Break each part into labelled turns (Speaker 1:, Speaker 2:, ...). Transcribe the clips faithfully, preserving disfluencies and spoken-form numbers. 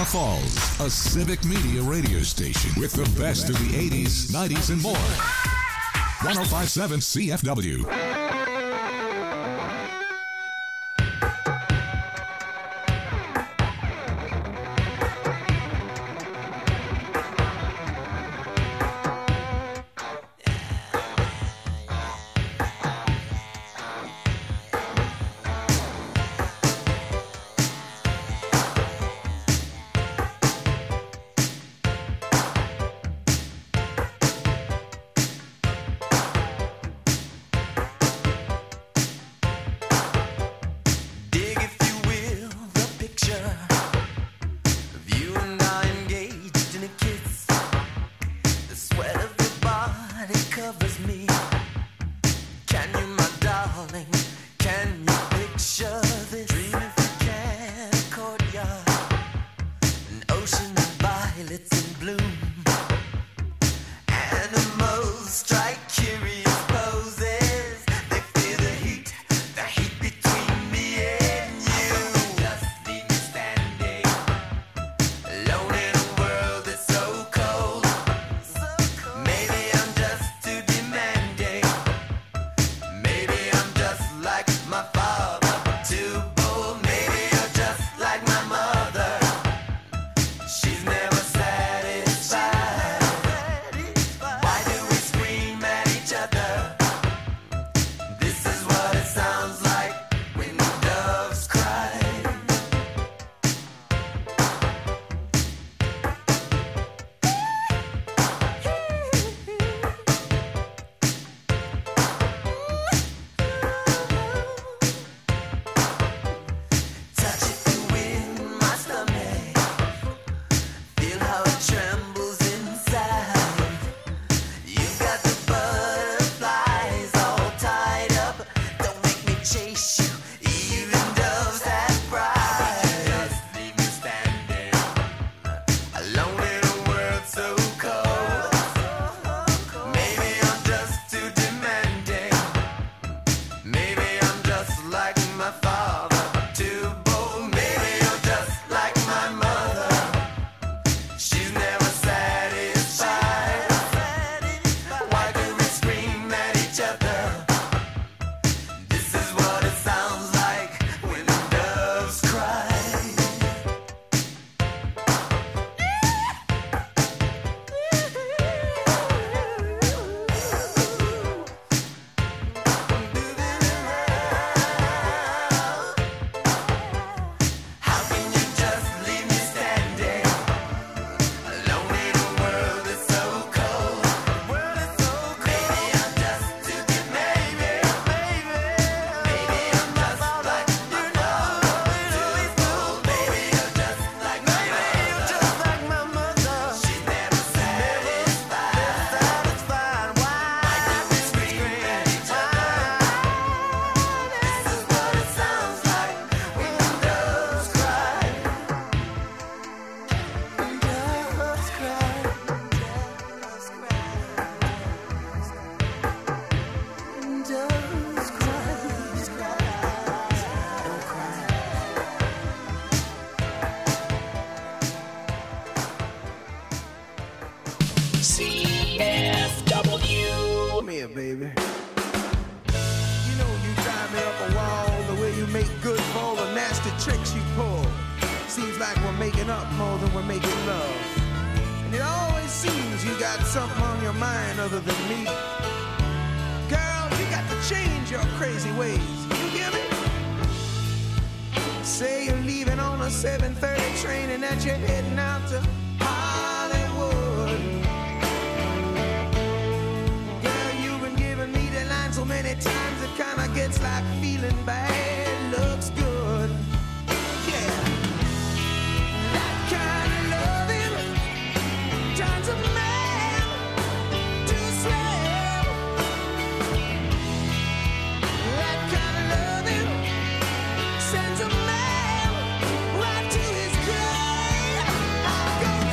Speaker 1: Falls, a civic media radio station with the best of the eighties, nineties, and more. one oh five point seven C F W.
Speaker 2: Sends a man right to his grave. I go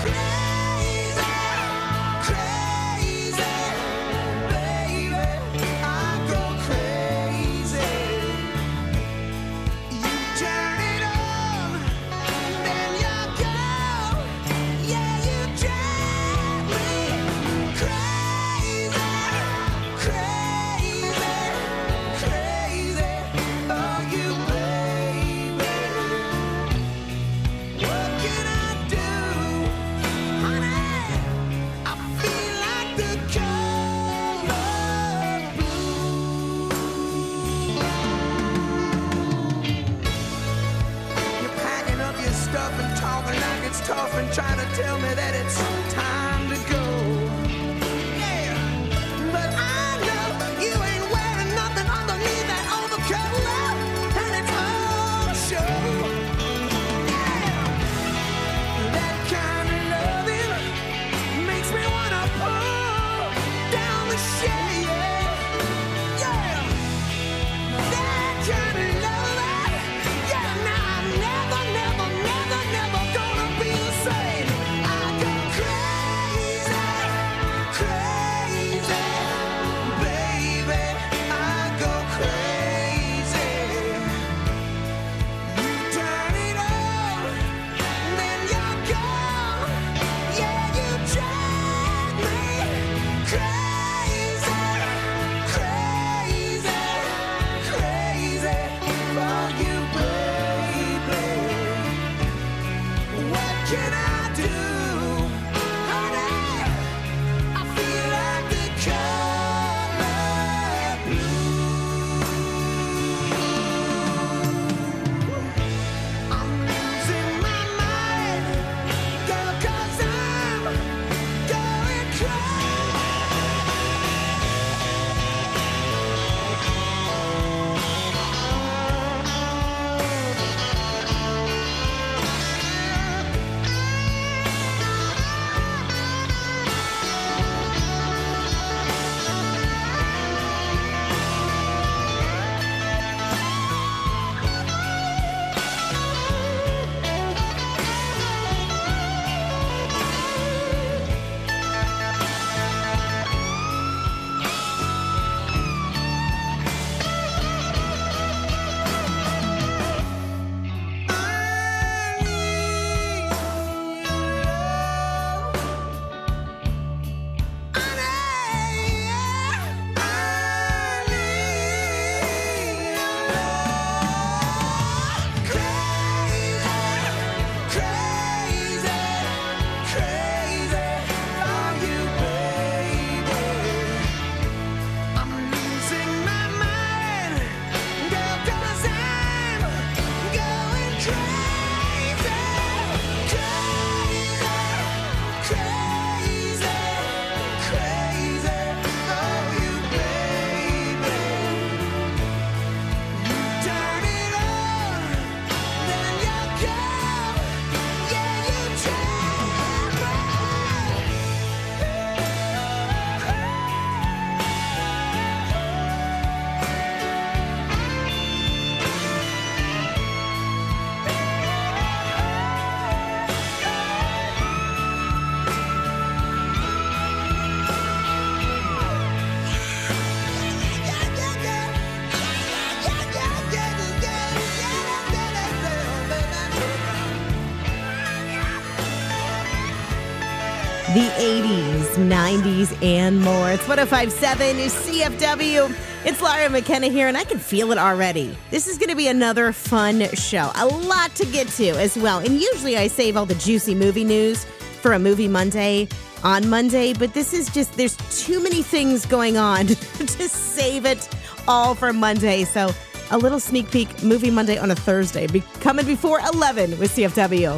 Speaker 2: the eighties, nineties, and more. It's one oh five point seven C F W. It's Laura McKenna here, and I can feel it already. This is going to be another fun show. A lot to get to as well. And usually I save all the juicy movie news for a Movie Monday on Monday, but this is just, there's too many things going on to save it all for Monday. So a little sneak peek, Movie Monday on a Thursday, be coming before eleven with C F W.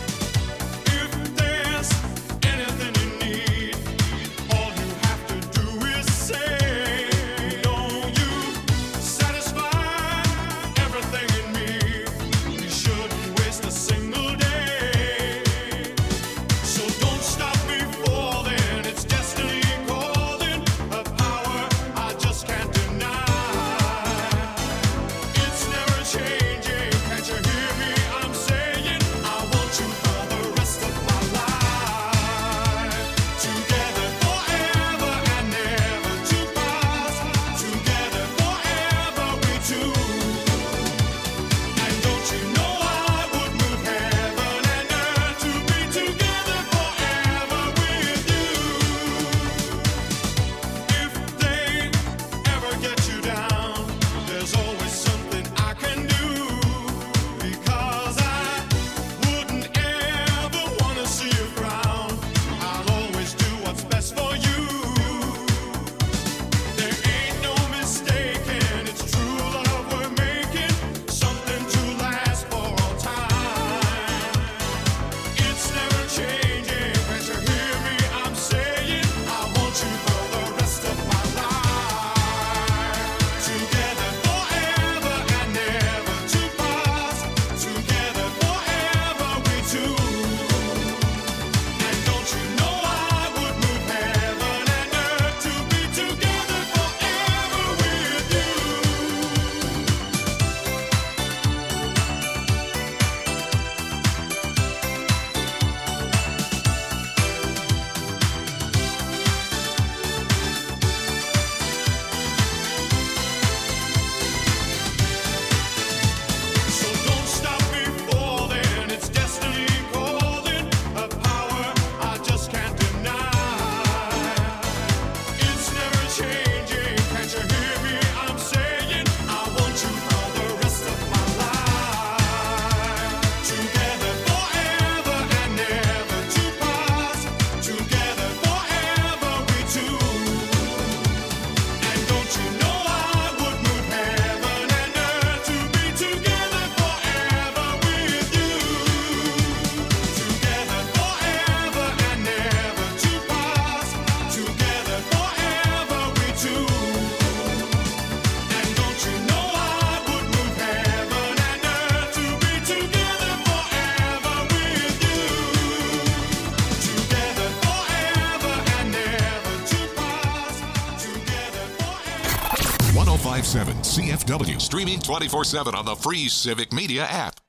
Speaker 1: one oh five point seven C F W, streaming twenty-four seven on the free Civic Media app.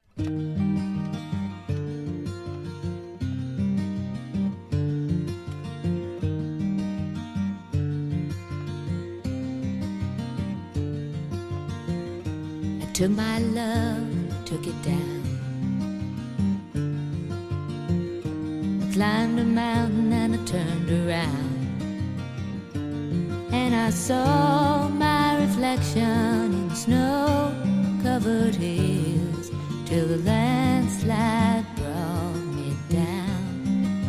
Speaker 3: I took my love, took it down. I climbed a mountain and I turned around, and I saw my reflection in snow-covered hills till the landslide brought me down.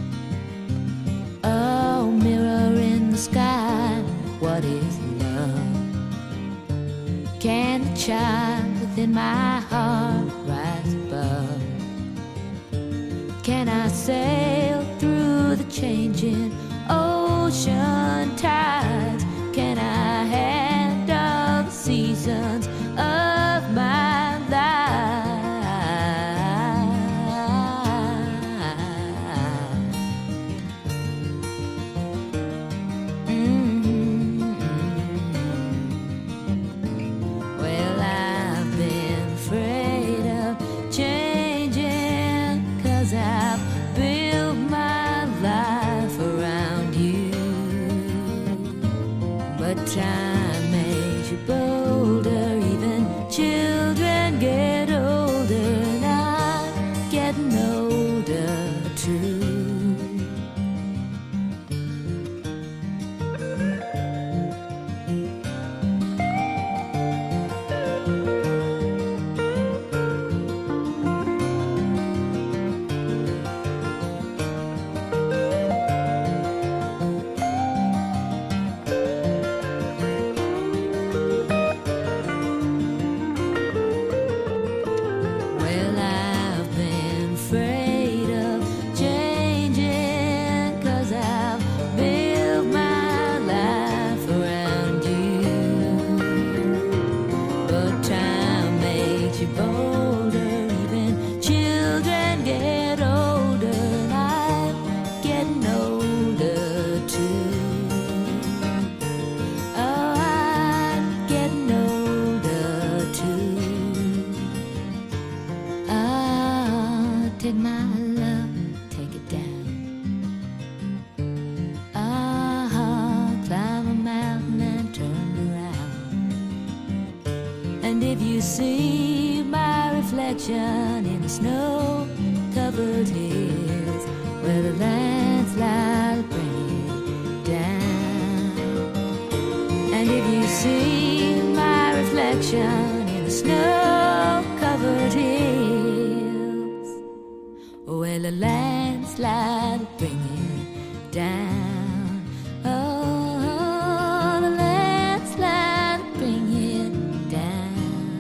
Speaker 3: Oh, mirror in the sky, what is love? Can the child within my heart rise above? Can I sail through the changing ocean tides? Can I handle the seasons of my life? Mm-hmm. Well, I've been afraid of changing, 'cause I've built my life around you. But time makes you bolder, even children get older, and I'm getting older too. And if you see my reflection in the snow-covered hills where the landslide bring it down, and if you see my reflection in the snow-covered hills where the landslide bring it down, oh, the landslide bring it down.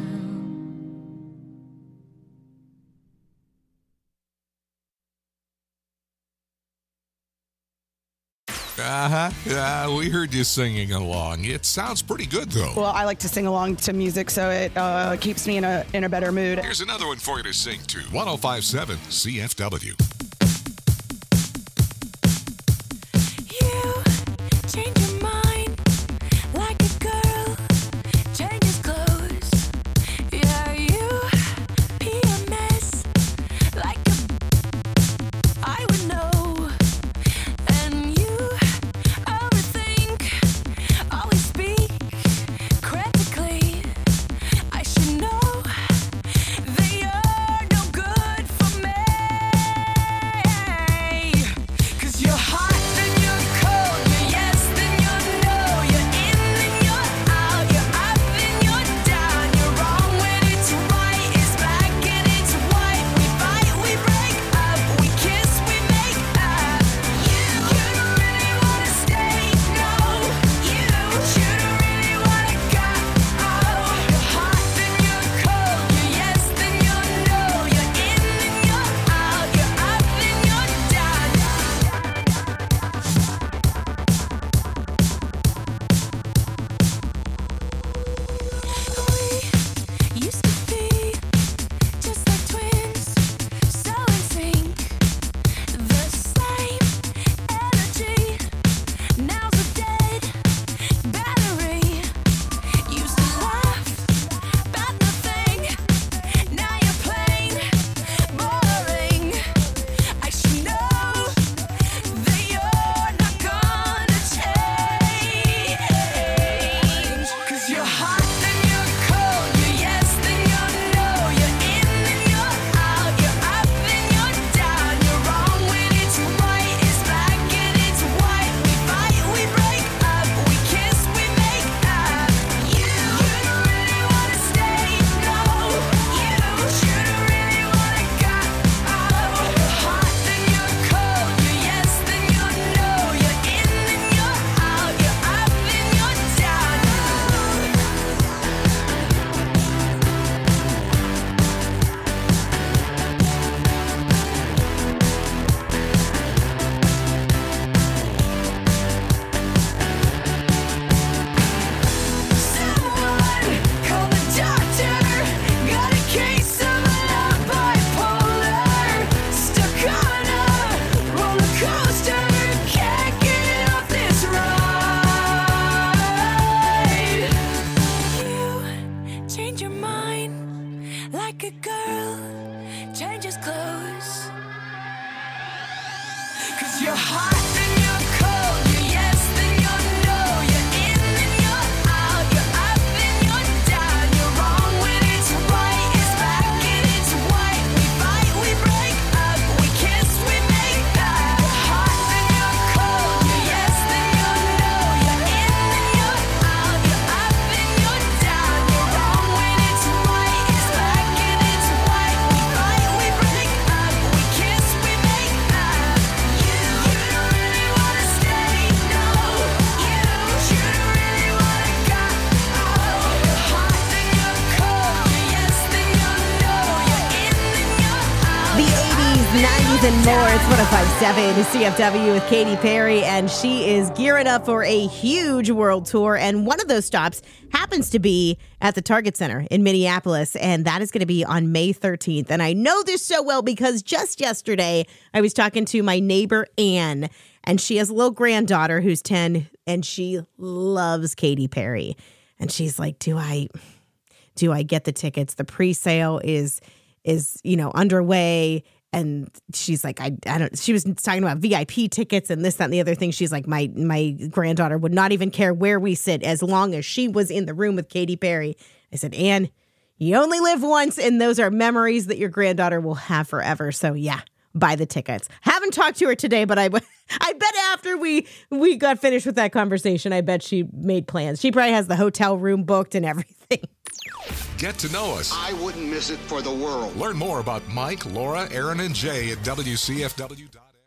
Speaker 1: Uh-huh. Uh, we heard you singing along. It sounds pretty good, though.
Speaker 4: Well, I like to sing along to music, so it uh, keeps me in a in a better mood.
Speaker 1: Here's another one for you to sing to. one oh five point seven C F W.
Speaker 5: You change your mind like a girl changes clothes. Yeah, you P M S like a I would know. And you overthink, always speak critically. I should know that you're no good for me. 'Cause you're hot, then you're cold, you're yes, then you're no, you're in, then you're out, you're up, then you're down, you're wrong when it's right, it's black and it's white. We fight, we break up, we kiss, we make up. You, you don't really wanna stay, no. You, you don't really wanna go. Oh, you're hot, then you're cold, you're yes, then you're no, you're in, then you're out, you're up, then you're down. We used to be just like twins, so in sync, the same energy. Now's a dead battery. Used to laugh about nothing, now you're plain boring. I should know that you're not gonna change. 'Cause you're hot, then you're cold, you're yes, then you're no, you're in, then you're out, you're up, then you're down, you're wrong when it's right, it's black and it's white. We fight, we break up, we kiss, we make up. You, you don't really wanna stay, no. You, you don't really wanna go. Oh, you're hot, then you're cold, you're yes, then you're no, you're in, then you're out, you're up, then you're down. Someone call the doctor. Got a case of love bipolar. Stuck on a roller coaster. Can't get off this ride. You change your mind like a girl changes clothes. 'Cause you're hot, then you're cold, you're yes, then you're no, you're in, then you're out, you're up, then you're down, you're wrong when it's right, it's black and it's white. We fight, we break up, we kiss, we make up. You're hot, then you're cold, you're yes, then you're no, you're in, then you're out, you're up, then you're down, you're wrong when it's right, it's black and it's white. We fight, we break up, we kiss, we make up. You, you don't really wanna stay, no. You, you don't really wanna go. Oh, you're hot, then you're cold, you're yes, then you're no, you're in, then you're out.
Speaker 2: The eighties, nineties, and more. It's one oh five point seven C F W with Katy Perry, and she is gearing up for a huge world tour. And one of those stops happens to be at the Target Center in Minneapolis, and that is going to be on May thirteenth. And I know this so well because just yesterday I was talking to my neighbor Anne, and she has a little granddaughter who's ten, and she loves Katy Perry. And she's like, "Do I, do I get the tickets? The pre-sale is is you know underway." And she's like, I, I don't, she was talking about V I P tickets and this, that, and the other thing. She's like, my, my granddaughter would not even care where we sit as long as she was in the room with Katy Perry. I said, Anne, You only live once, and those are memories that your granddaughter will have forever. So, yeah, buy the tickets. Haven't talked to her today, but I, I bet after we, we got finished with that conversation, I bet she made plans. She probably has the hotel room booked and everything.
Speaker 1: Get to know us.
Speaker 6: I wouldn't miss it for the world.
Speaker 1: Learn more about Mike, Laura, Aaron, and Jay at W C F W dot F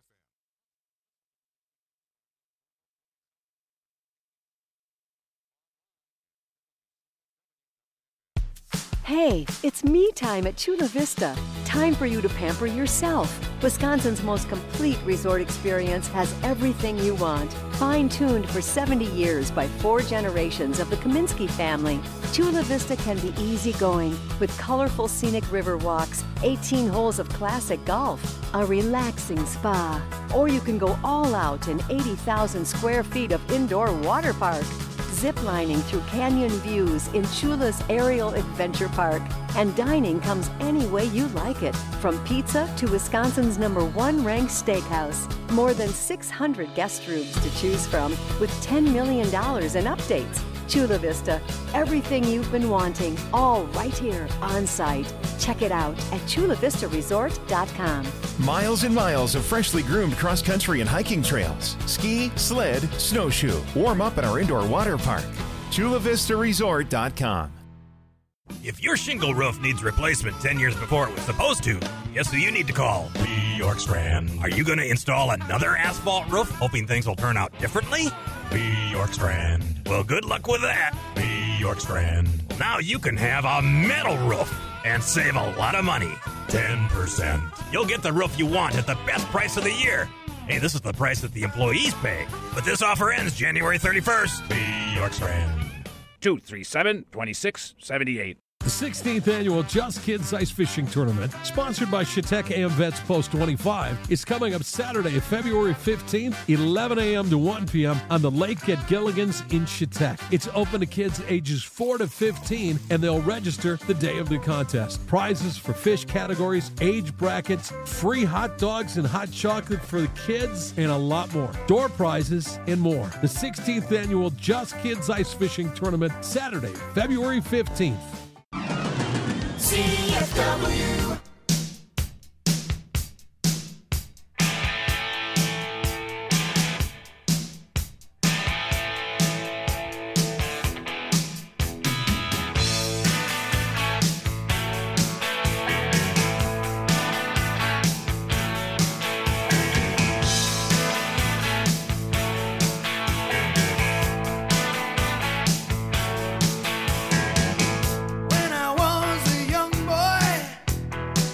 Speaker 1: M.
Speaker 7: Hey, it's me time at Chula Vista. Time for you to pamper yourself. Wisconsin's most complete resort experience has everything you want. Fine-tuned for seventy years by four generations of the Kaminsky family. Chula Vista can be easygoing with colorful scenic river walks, eighteen holes of classic golf, a relaxing spa. Or you can go all out in eighty thousand square feet of indoor water park. Ziplining through canyon views in Chula's Aerial Adventure Park. And dining comes any way you like it, from pizza to Wisconsin's number one ranked steakhouse. More than six hundred guest rooms to choose from with ten million dollars in updates. Chula Vista, everything you've been wanting, all right here on site. Check it out at chula vista resort dot com.
Speaker 8: Miles and miles of freshly groomed cross-country and hiking trails. Ski, sled, snowshoe. Warm up at our indoor water park. chula vista resort dot com.
Speaker 9: If your shingle roof needs replacement ten years before it was supposed to, guess who you need to call? Lee York Strand. Are you going to install another asphalt roof, hoping things will turn out differently? Lee York Strand. Well, good luck with that. Lee York Strand. Now you can have a metal roof and save a lot of money. ten percent. You'll get the roof you want at the best price of the year. Hey, this is the price that the employees pay. But this offer ends January thirty-first. Lee York Strand.
Speaker 10: two three seven, two six seven eight.
Speaker 11: The sixteenth annual Just Kids Ice Fishing Tournament, sponsored by Chautauqua AmVets Post twenty-five, is coming up Saturday, February fifteenth, eleven a.m. to one p.m. on the lake at Gilligan's in Chautauqua. It's open to kids ages four to fifteen, and they'll register the day of the contest. Prizes for fish categories, age brackets, free hot dogs and hot chocolate for the kids, and a lot more. Door prizes and more. The sixteenth annual Just Kids Ice Fishing Tournament, Saturday, February fifteenth.
Speaker 5: C F W. When I was a young boy,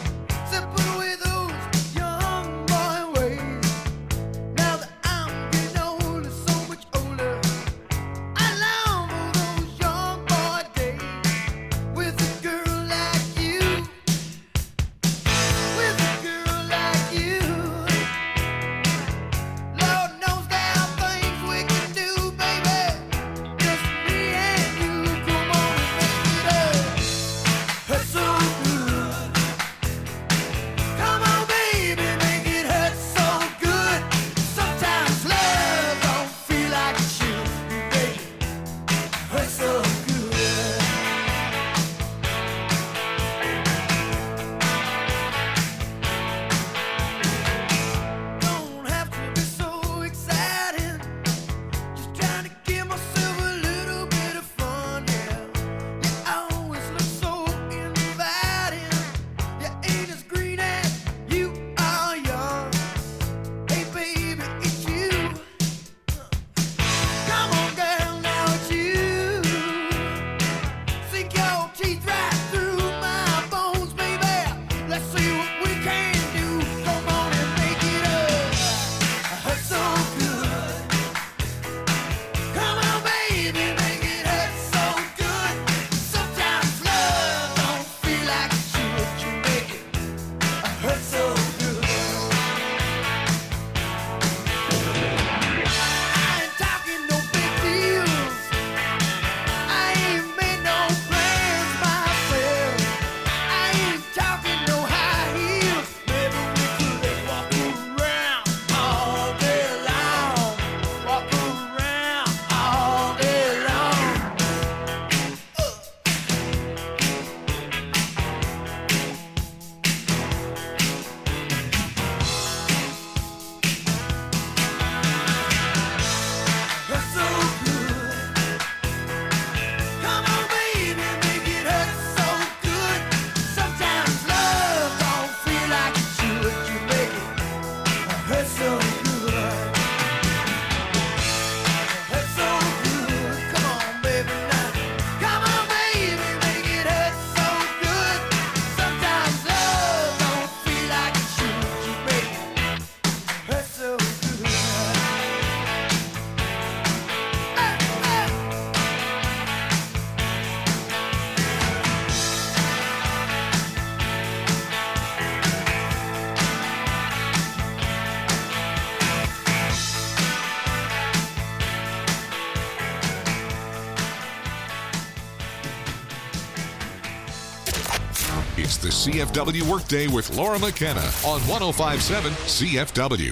Speaker 1: It's the C F W Workday with Laura McKenna on one oh five point seven C F W.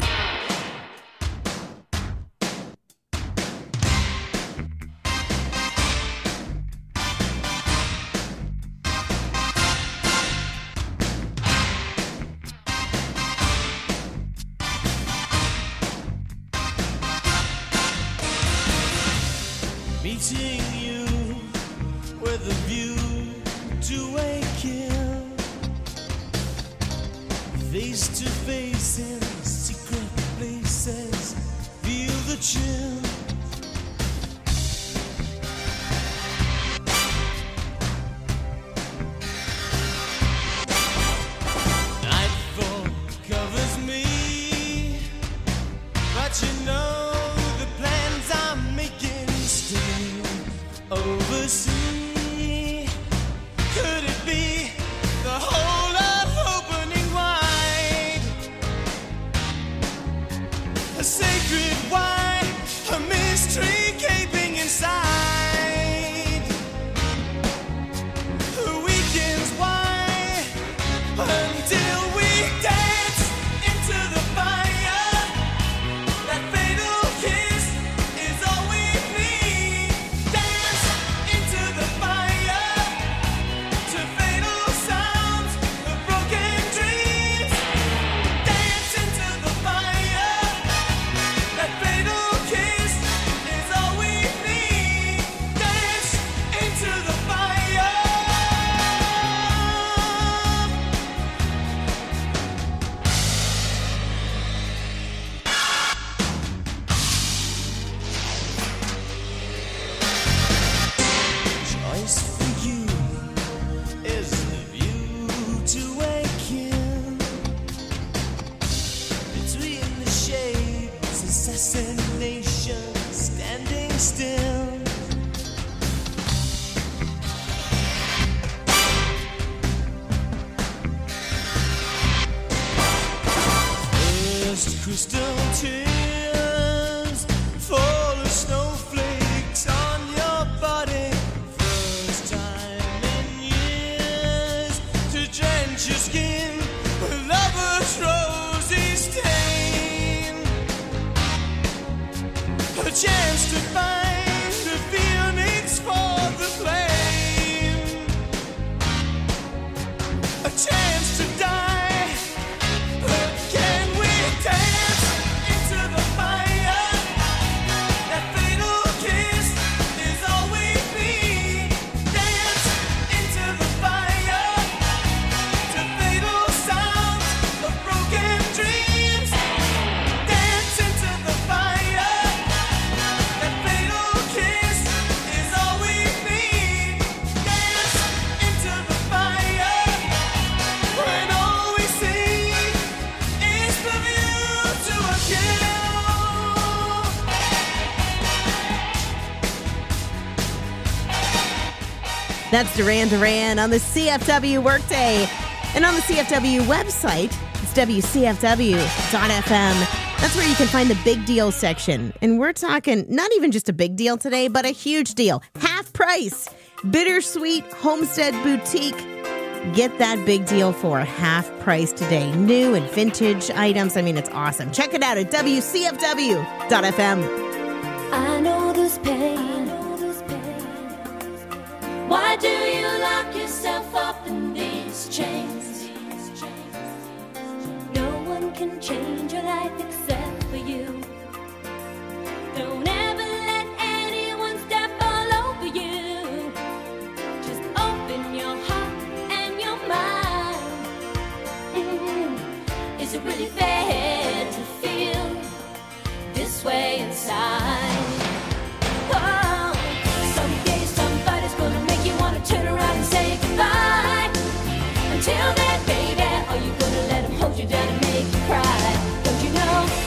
Speaker 5: Meeting you with a view to a kill, face to face in secret places, feel the chill. Nightfall covers me, but you know the plans I'm making still oversee. Could it be the whole of opening wide? A sacred why, a mystery gaping inside. The weekends why, until we dance into the fire. That fatal kiss is all we need. Dance into the fire to fatal sounds of broken dreams. Dance into the fire. That fatal kiss is all we need. Dance into the fire. Choice for you is the view to a kill. Between the shades, assassination standing still. First crystal tears fall as snowflakes on your body. First time in years to drench your skin with lover's rosy stain. A chance to find the phoenix for the flame. A chance to die, but can we dance into the fire? That fatal kiss is all we need. Dance into the fire to fatal sounds of broken dreams. Dance into the fire. That fatal kiss is all we need. Dance into the fire when all we see is the view to a kill.
Speaker 2: That's Duran Duran on the C F W Workday. And on the C F W website, it's W C F W dot F M. That's where you can find the big deal section. And we're talking not even just a big deal today, but a huge deal. Half price. Bittersweet Homestead Boutique. Get that big deal for half price today. New and vintage items. I mean, it's awesome. Check it out at W C F W dot F M.
Speaker 3: I know this pain. Why do you lock yourself up in these chains? No one can change your life except for you. Don't ever let anyone step all over you. Just open your heart and your mind. Mm, is it really fair to feel this way inside? Oh, someday somebody's gonna make you wanna turn around and say goodbye. Until then, baby, are you gonna let him hold you down and make you cry? Don't you know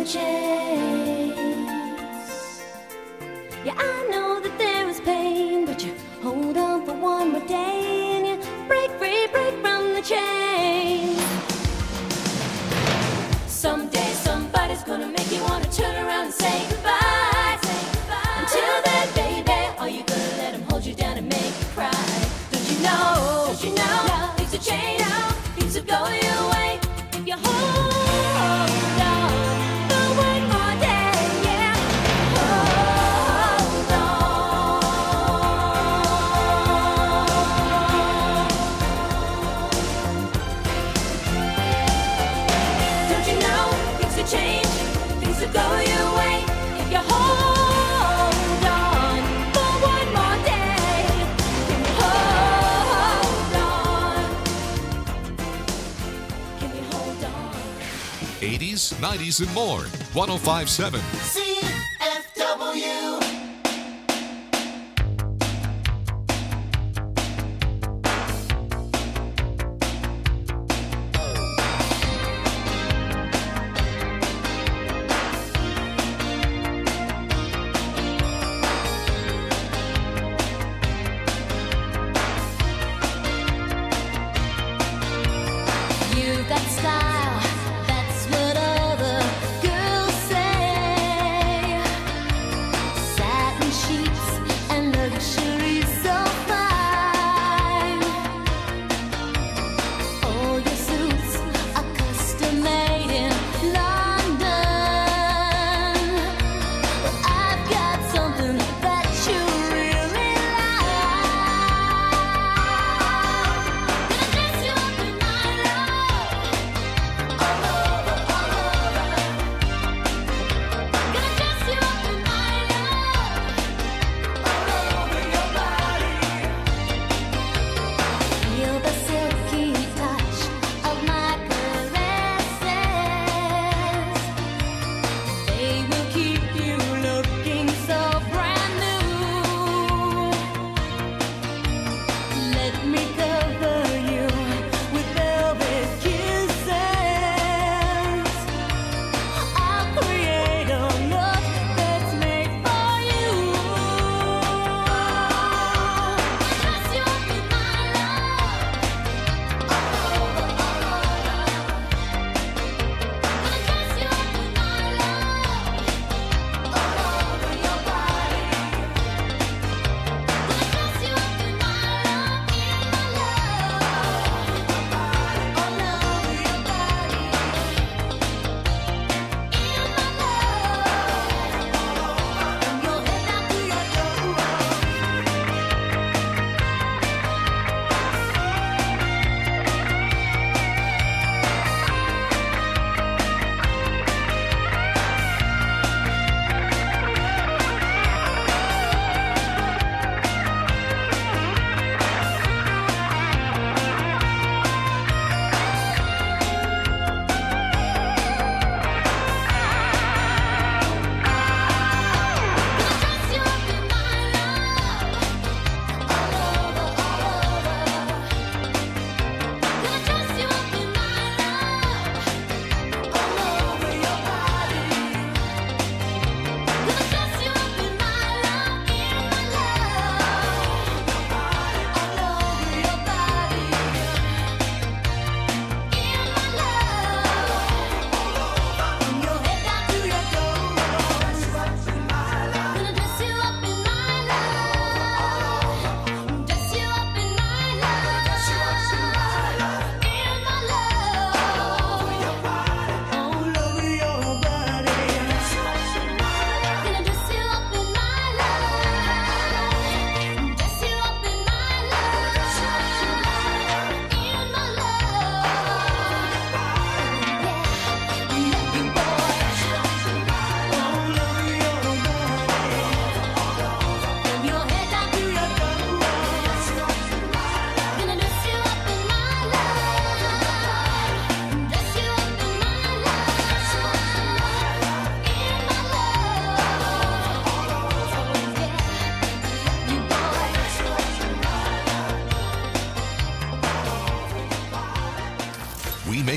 Speaker 3: the chase. Yeah, I know that there is pain, but you hold on for one more day and you break free, break from the chains. Someday somebody's gonna make you wanna turn around and say goodbye. Say goodbye. Until then, baby, are you gonna let him hold you down and make you cry? Don't you know, don't you know, no. Things will change, no. Things will go your way if you hold on for one more day, yeah. Hold on. Don't you know, things will change, things will go your way if you hold on for one more day. Can you hold on? Can you hold on?
Speaker 1: eighties, nineties, and more. one oh five point seven.
Speaker 5: C F W.
Speaker 3: You've got style, that's what all the girls say.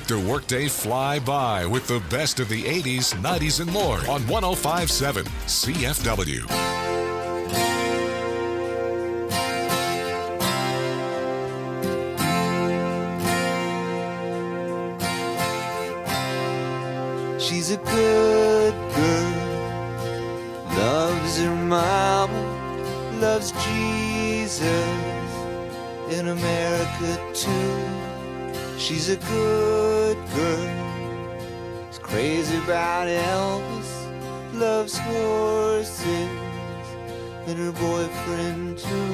Speaker 1: the workday fly by with the best of the eighties, nineties, and more on one oh five point seven C F W.
Speaker 12: She's a good girl, loves her mama, loves Jesus, in America too. She's a good girl, is crazy about Elvis, loves horses, and her boyfriend too.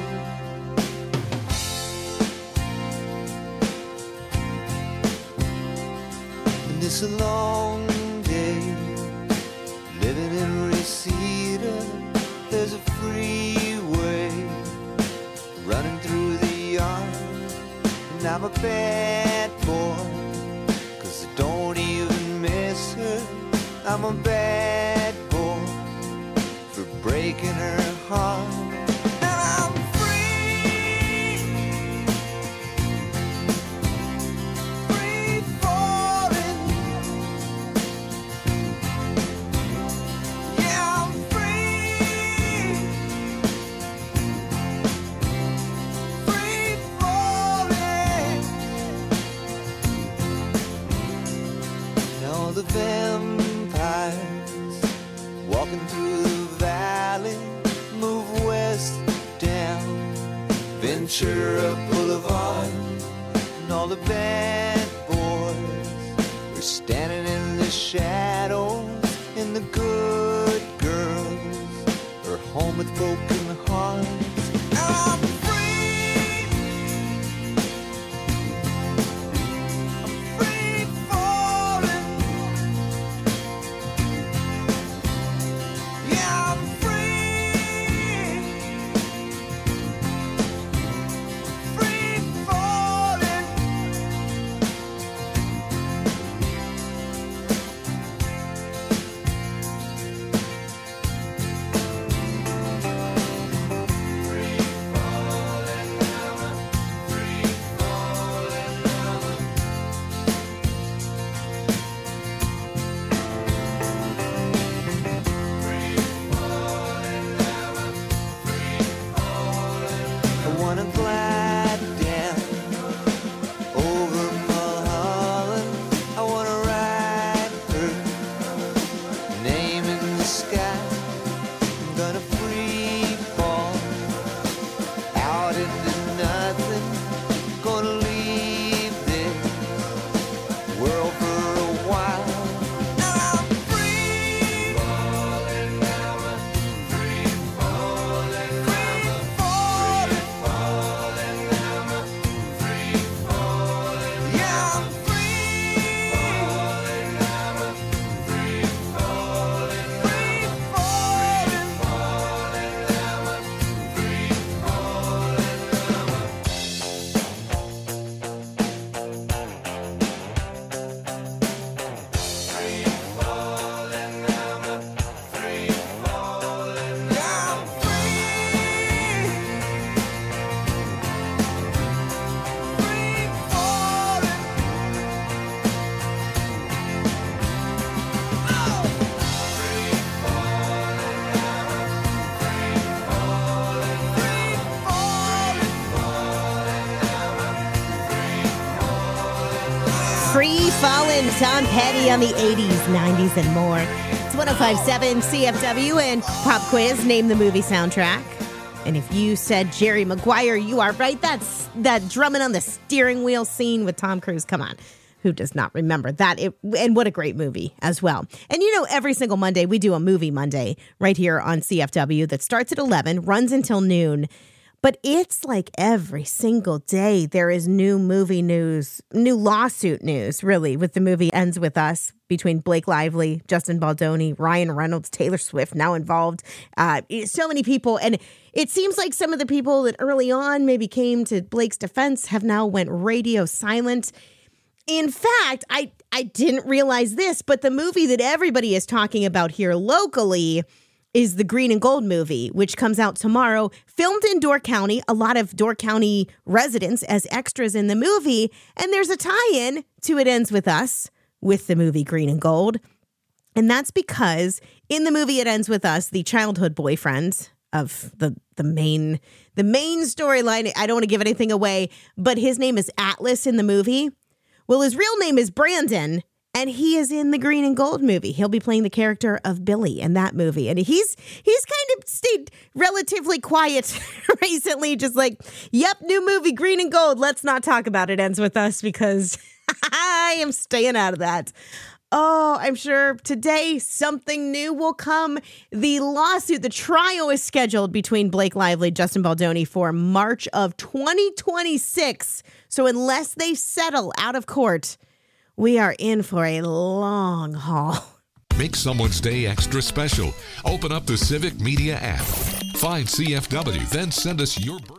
Speaker 12: And it's a long day living in Reseda. There's a freeway running through the yard, and I'm a bad boy, 'cause I don't even miss her. I'm a bad boy for breaking her heart. And I'm free, free falling. Yeah, I'm free, free falling. And all the vampires walking through the valley move west down Ventura Boulevard, and all the bad boys are standing in the shadows, and the good girls are home with broken hearts. I'm free, I'm free falling. Yeah, I'm free, free falling. I wanna glide down over Mulholland. I wanna ride her name in the sky. I'm gonna free fall out into nothing. Gonna leave this world for a while. And I'm free falling, free falling, free falling, falling, free falling. Yeah, I'm free falling, free falling, free falling, falling, free
Speaker 2: Free Fallin', Tom Petty on the eighties, nineties, and more. It's one oh five point seven C F W and Pop Quiz, name the movie soundtrack. And if you said Jerry Maguire, you are right. That's that drumming on the steering wheel scene with Tom Cruise. Come on. Who does not remember that? It, and what a great movie as well. And you know, every single Monday, we do a Movie Monday right here on C F W that starts at eleven, runs until noon. But it's like every single day there is new movie news, new lawsuit news, really, with the movie Ends With Us between Blake Lively, Justin Baldoni, Ryan Reynolds, Taylor Swift now involved. Uh, so many people. And it seems like some of the people that early on maybe came to Blake's defense have now went radio silent. In fact, I, I didn't realize this, but the movie that everybody is talking about here locally is the Green and Gold movie, which comes out tomorrow, filmed in Door County, a lot of Door County residents as extras in the movie. And there's a tie-in to It Ends With Us with the movie Green and Gold. And that's because in the movie It Ends With Us, the childhood boyfriend of the the main the main storyline, I don't want to give anything away, but his name is Atlas in the movie. Well, his real name is Brandon, and he is in the Green and Gold movie. He'll be playing the character of Billy in that movie. And he's he's kind of stayed relatively quiet recently, just like, yep, new movie, Green and Gold. Let's not talk about It Ends With Us because I am staying out of that. Oh, I'm sure today something new will come. The lawsuit, the trial is scheduled between Blake Lively and Justin Baldoni for March of twenty twenty-six. So unless they settle out of court, we are in for a long haul.
Speaker 1: Make someone's day extra special. Open up the Civic Media app. Find C F W, then send us your birthday.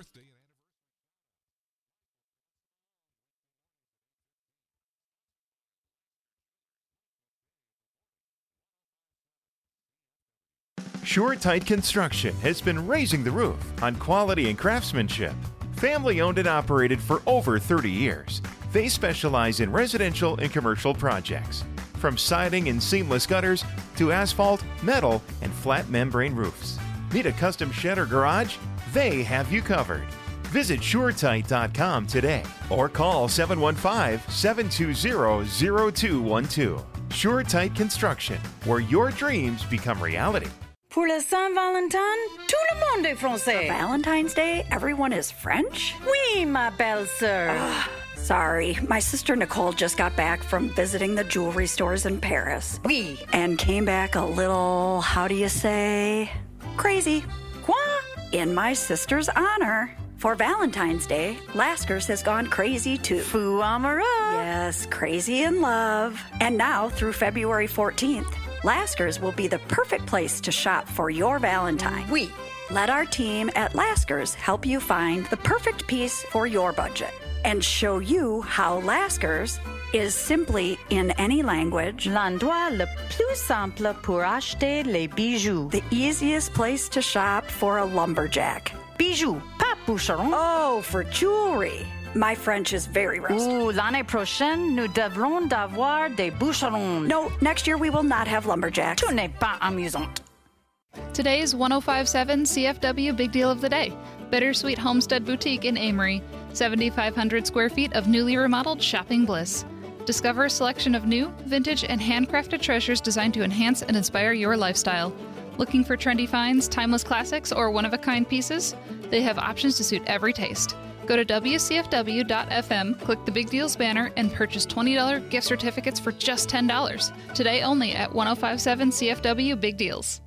Speaker 8: Sure Tight Construction has been raising the roof on quality and craftsmanship. Family owned and operated for over thirty years. They specialize in residential and commercial projects, from siding and seamless gutters to asphalt, metal, and flat membrane roofs. Need a custom shed or garage? They have you covered. Visit sure tight dot com today or call seven one five, seven two zero, zero two one two. Sure Tight Construction, where your dreams become reality.
Speaker 13: Pour le Saint-Valentin, tout le monde est français.
Speaker 14: For Valentine's Day, everyone is French?
Speaker 13: Oui, ma belle-sœur.
Speaker 14: Ugh, sorry, my sister Nicole just got back from visiting the jewelry stores in Paris.
Speaker 13: Oui.
Speaker 14: And came back a little, how do you say, crazy.
Speaker 13: Quoi?
Speaker 14: In my sister's honor. For Valentine's Day, Lasker's has gone crazy too.
Speaker 13: Fou amoureux.
Speaker 14: Yes, crazy in love. And now through February fourteenth, Lasker's will be the perfect place to shop for your Valentine.
Speaker 13: Oui.
Speaker 14: Let our team at Lasker's help you find the perfect piece for your budget and show you how Lasker's is simply in any language
Speaker 13: L'endroit le plus simple pour acheter les bijoux.
Speaker 14: the easiest place to shop for a lumberjack.
Speaker 13: Bijoux, pas boucheron.
Speaker 14: Oh, for jewelry. My French is very rusty.
Speaker 13: Ouh, l'année prochaine, nous devrons d'avoir des boucherons.
Speaker 14: No, next year we will not have lumberjacks.
Speaker 13: Tu n'es pas amusante.
Speaker 15: Today's one oh five point seven C F W Big Deal of the Day. Bittersweet Homestead Boutique in Amory. seventy-five hundred square feet of newly remodeled shopping bliss. Discover a selection of new, vintage, and handcrafted treasures designed to enhance and inspire your lifestyle. Looking for trendy finds, timeless classics, or one-of-a-kind pieces? They have options to suit every taste. Go to W C F W dot F M, click the Big Deals banner, and purchase twenty dollars gift certificates for just ten dollars. Today only at one oh five point seven C F W Big Deals.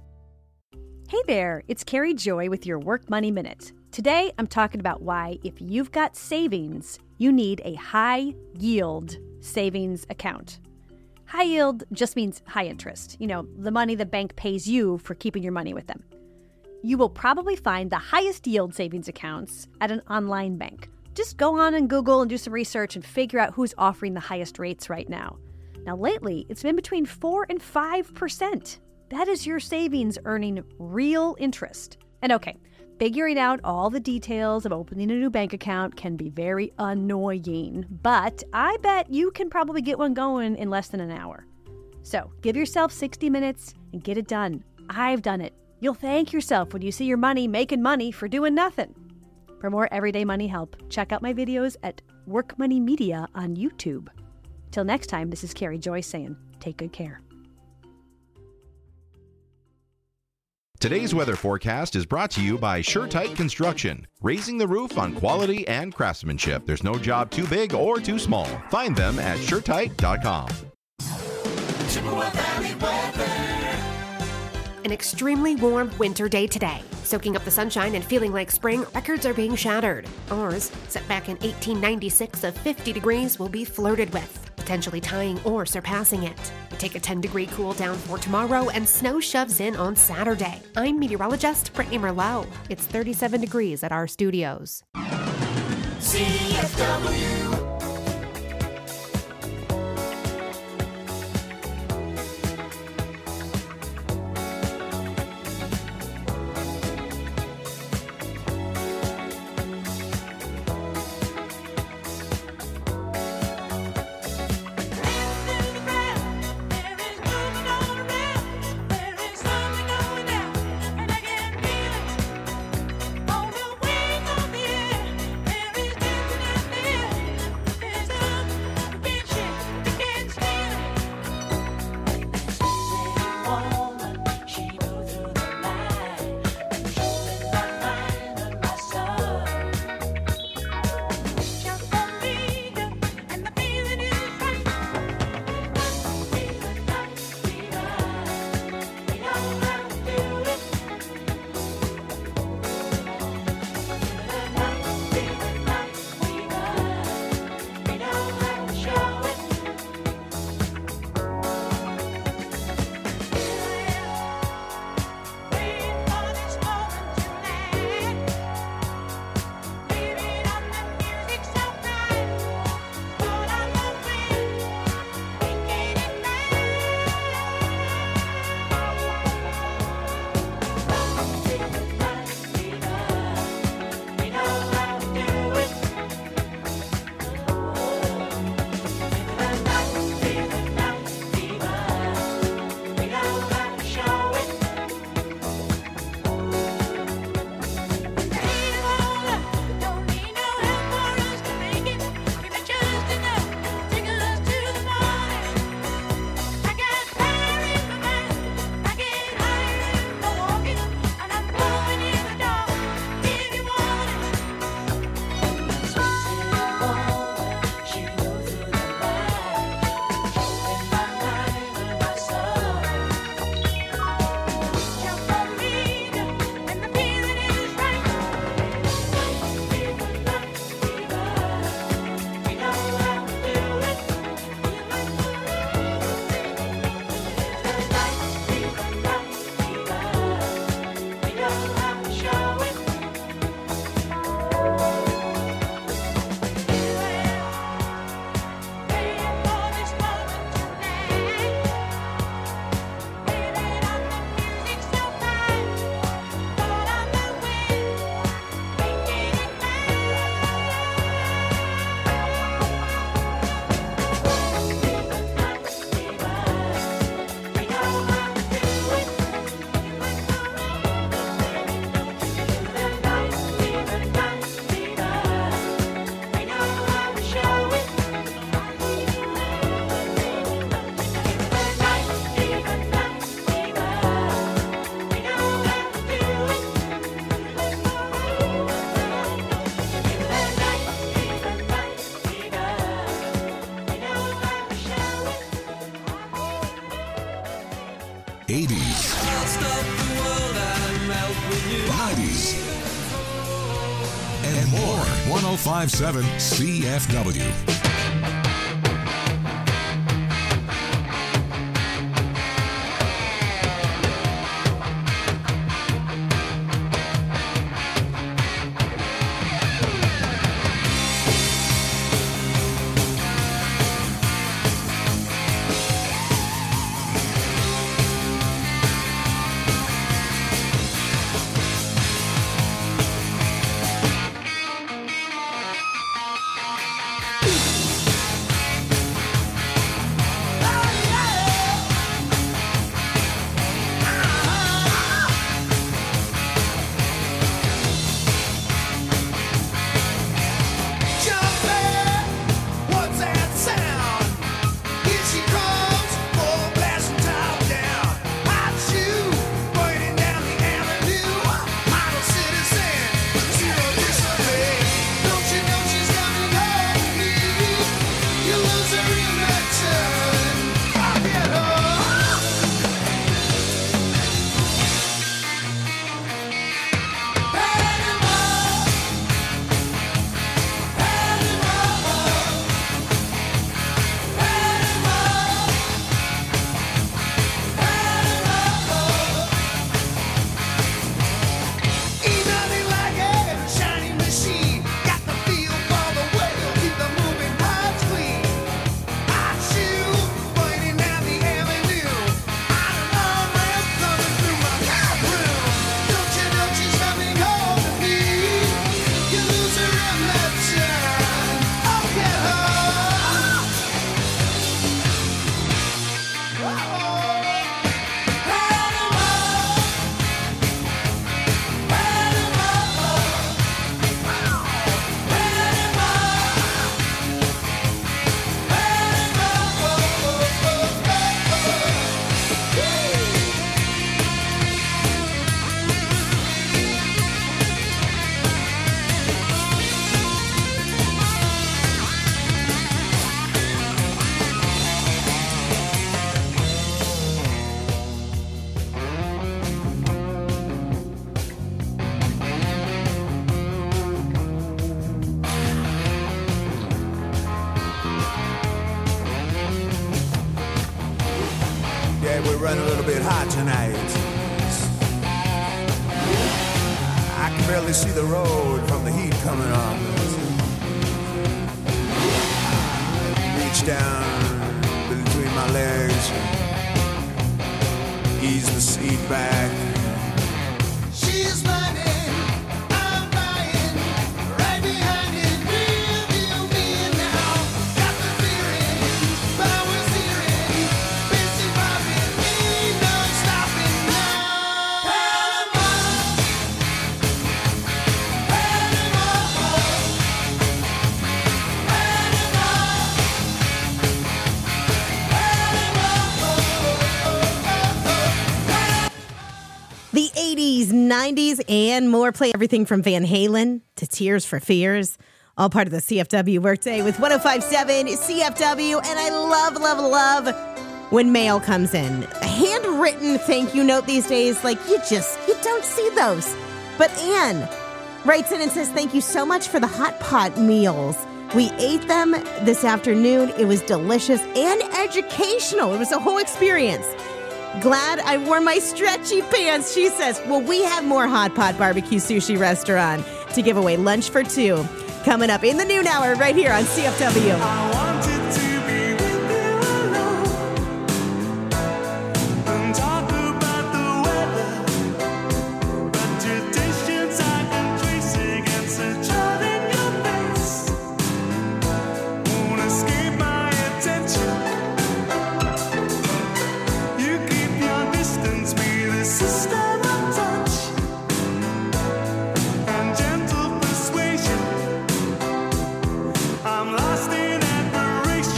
Speaker 16: Hey there, it's Carrie Joy with your Work Money Minute. Today I'm talking about why, if you've got savings, you need a high yield savings account. High yield just means high interest. You know, the money the bank pays you for keeping your money with them. You will probably find the highest yield savings accounts at an online bank. Just go on and Google and do some research and figure out who's offering the highest rates right now. Now, lately, it's been between four and five percent. That is your savings earning real interest. And okay, figuring out all the details of opening a new bank account can be very annoying, but I bet you can probably get one going in less than an hour. So give yourself sixty minutes and get it done. I've done it. You'll thank yourself when you see your money making money for doing nothing. For more everyday money help, check out my videos at Work Money Media on YouTube. Till next time, this is Carrie Joy saying, take good care.
Speaker 17: Today's weather forecast is brought to you by Sure Tight Construction, raising the roof on quality and craftsmanship. There's no job too big or too small. Find them at sure tight dot com.
Speaker 18: Chippewa Valley weather. An extremely warm winter day today. Soaking up the sunshine and feeling like spring, records are being shattered. Ours, set back in eighteen ninety-six of fifty degrees, will be flirted with, potentially tying or surpassing it. We take a ten degree cool down for tomorrow, and snow shoves in on Saturday. I'm meteorologist Brittany Merlot. It's thirty-seven degrees at our studios.
Speaker 5: C F W.
Speaker 1: eighties, nineties, and more. one oh five point seven C F W.
Speaker 19: We're running a little bit hot tonight. I can barely see the road from the heat coming on. Reach down between my legs, ease the seat back. She's running, I'm buying, right behind it, real deal me now. Got the feeling, power's hearing, busy bobbing, ain't no stopping now. Panama, Panama,
Speaker 2: The eighties, nineties, and more. Play everything from Van Halen to Tears for Fears. All part of the C F W Workday with one oh five point seven C F W. And I love, love, love when mail comes in. A handwritten thank you note these days, like you just, you don't see those. But Anne writes in and says, thank you so much for the hot pot meals. We ate them this afternoon. It was delicious and educational. It was a whole experience. Glad I wore my stretchy pants, she says. Well, we have more Hot Pot Barbecue Sushi Restaurant to give away lunch for two coming up in the noon hour right here on C F W.
Speaker 5: I wanted to be with you alone and talk about the weather, but your distance I can trace against the child in your face. Won't escape my attention. You keep your distance, be the system of touch and gentle persuasion. I'm lost in admiration.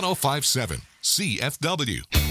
Speaker 1: oh five seven C F W.